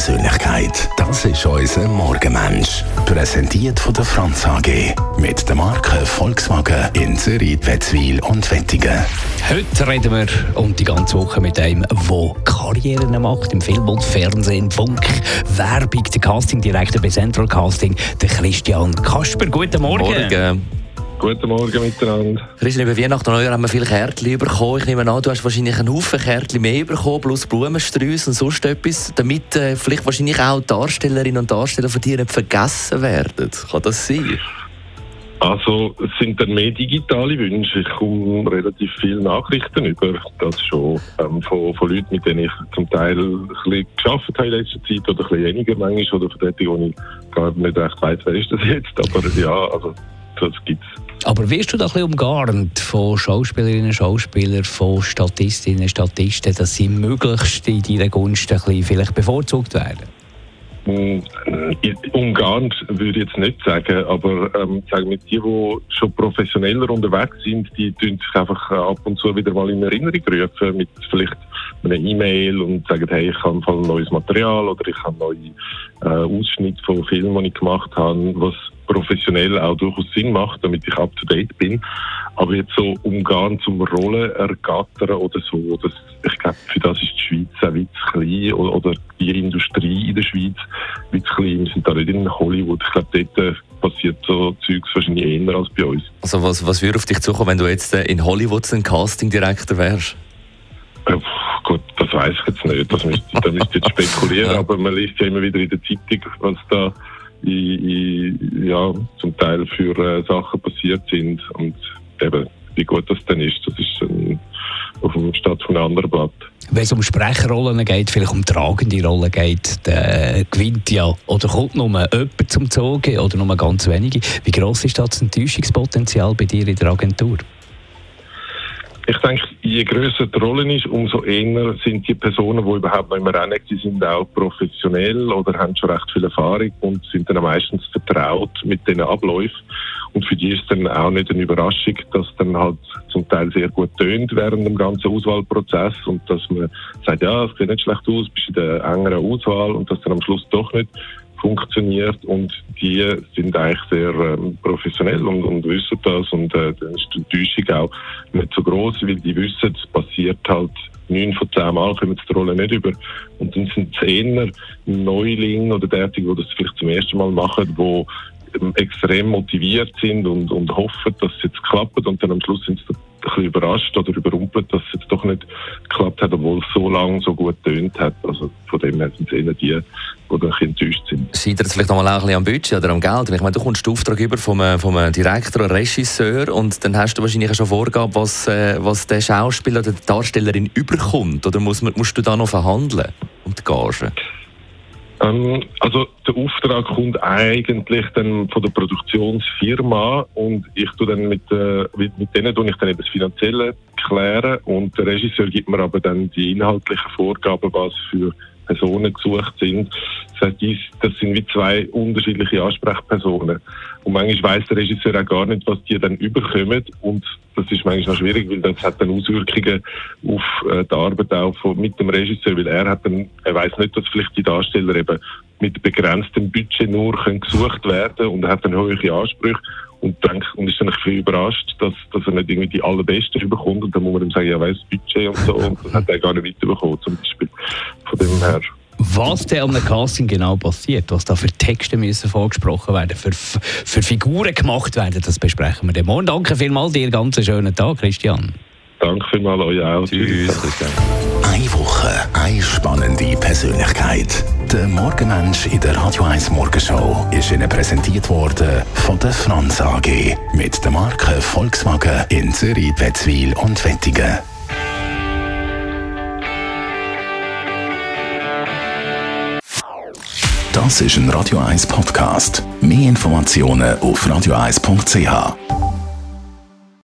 Persönlichkeit. Das ist unser Morgenmensch. Präsentiert von der Franz AG. Mit der Marke Volkswagen in Zürich, Wetzwil und Wettigen. Heute reden wir die ganze Woche mit einem, der Karrieren macht im Film und Fernsehen, Funk, Werbung, der Castingdirektor bei Central Casting, der Christian Kasper. Guten Morgen. Guten Morgen miteinander. Christian, über Weihnachten und Neujahr haben wir viele Kärtchen bekommen. Ich nehme an, du hast wahrscheinlich einen Haufen Kärtchen mehr bekommen, plus Blumensträuße und sonst etwas, damit vielleicht wahrscheinlich auch Darstellerinnen und Darsteller von dir nicht vergessen werden. Kann das sein? Also, es sind dann mehr digitale Wünsche. Ich komme relativ viele Nachrichten über. Das schon von Leuten, mit denen ich zum Teil ein bisschen gearbeitet habe in letzter Zeit oder ein bisschen weniger manchmal, oder von denen, wo ich gar nicht recht weiss, wer ist das jetzt. Aber ja, also das gibt's. Aber wirst du da ein bisschen umgarnt von Schauspielerinnen und Schauspielern, von Statistinnen und Statisten, dass sie möglichst in deiner Gunst ein bisschen vielleicht bevorzugt werden? Umgarnt würde ich jetzt nicht sagen, aber sagen wir, die schon professioneller unterwegs sind, die tun sich einfach ab und zu wieder mal in Erinnerung rufen mit vielleicht einer E-Mail und sagen, hey, ich habe ein neues Material oder ich habe neue Ausschnitte von Filmen, die ich gemacht habe, was professionell auch durchaus Sinn macht, damit ich up to date bin. Aber jetzt so umgehen zum Rollen ergattern oder so, ich glaube, für das ist die Schweiz auch weit zu klein oder die Industrie in der Schweiz weit zu klein. Wir sind da nicht in Hollywood. Ich glaube, dort passiert so Zeugs wahrscheinlich eher als bei uns. Also was würde auf dich zukommen, wenn du jetzt in Hollywood ein Castingdirektor wärst? Gut, das weiss ich jetzt nicht. Da müsste ich jetzt spekulieren, aber man liest ja immer wieder in der Zeitung, was da zum Teil für Sachen passiert sind und eben, wie gut das dann ist, das ist dann auf dem Stadt von einem anderen Blatt. Wenn es um Sprecherrollen geht, vielleicht um tragende Rollen geht, dann gewinnt ja oder kommt nur jemand zum Zuge oder nur ganz wenige. Wie gross ist das Enttäuschungspotenzial bei dir in der Agentur? Ich denke, je grösser die Rolle ist, umso eher sind die Personen, die überhaupt noch im Rennen sind, sind auch professionell oder haben schon recht viel Erfahrung und sind dann meistens vertraut mit diesen Abläufen. Und für die ist dann auch nicht eine Überraschung, dass dann halt zum Teil sehr gut tönt während dem ganzen Auswahlprozess und dass man sagt, ja, es sieht nicht schlecht aus, bist in der engeren Auswahl und dass dann am Schluss doch nicht funktioniert und die sind eigentlich sehr professionell und wissen das und dann ist die Enttäuschung auch nicht so gross, weil die wissen, es passiert halt 9 von 10 Mal, kommen sie die Rolle nicht über und dann sind es eher Neulinge oder derartige, die das vielleicht zum ersten Mal machen, die extrem motiviert sind und hoffen, dass es jetzt klappt und dann am Schluss sind sie ein bisschen überrascht oder überrumpelt, dass es jetzt doch nicht geklappt hat, obwohl es so lange so gut getönt hat. Also von dem her sind es eher die dann ein bisschen enttäuscht sind. Scheitert es vielleicht auch ein bisschen am Budget oder am Geld? Ich meine, du kommst den Auftrag über vom Direktor oder Regisseur und dann hast du wahrscheinlich schon Vorgabe, was der Schauspieler oder die Darstellerin überkommt. Oder musst du da noch verhandeln um die Gage? Also der Auftrag kommt eigentlich dann von der Produktionsfirma und ich tue dann mit denen tue ich dann das Finanzielle klären und der Regisseur gibt mir aber dann die inhaltlichen Vorgaben, was für Personen gesucht sind. Das heißt, das sind wie 2 unterschiedliche Ansprechpersonen. Und manchmal weiss der Regisseur auch gar nicht, was die dann überkommen. Und das ist manchmal auch schwierig, weil das hat dann Auswirkungen auf die Arbeit auch mit dem Regisseur, weil er weiss nicht, dass vielleicht die Darsteller eben mit begrenztem Budget nur gesucht werden können und er hat dann hohe Ansprüche und ist dann ein bisschen überrascht, dass er nicht irgendwie die allerbesten bekommt und dann muss man ihm sagen, ja, weiss, Budget und so und das hat er gar nicht weiterbekommen zum Beispiel. Von dem her. Was denn an einem Casting genau passiert, was da für Texte müssen vorgesprochen werden, für Figuren gemacht werden, das besprechen wir dann morgen. Danke vielmals, dir ganz einen schönen Tag, Christian. Danke vielmals euch auch. Tschüss. Eine Woche, eine spannende Persönlichkeit. Der Morgenmensch in der Radio 1 Morgenshow ist Ihnen präsentiert worden von der Franz AG mit der Marke Volkswagen in Zürich, Wetzwil und Wettigen. Das ist ein Radio 1 Podcast. Mehr Informationen auf radio1.ch.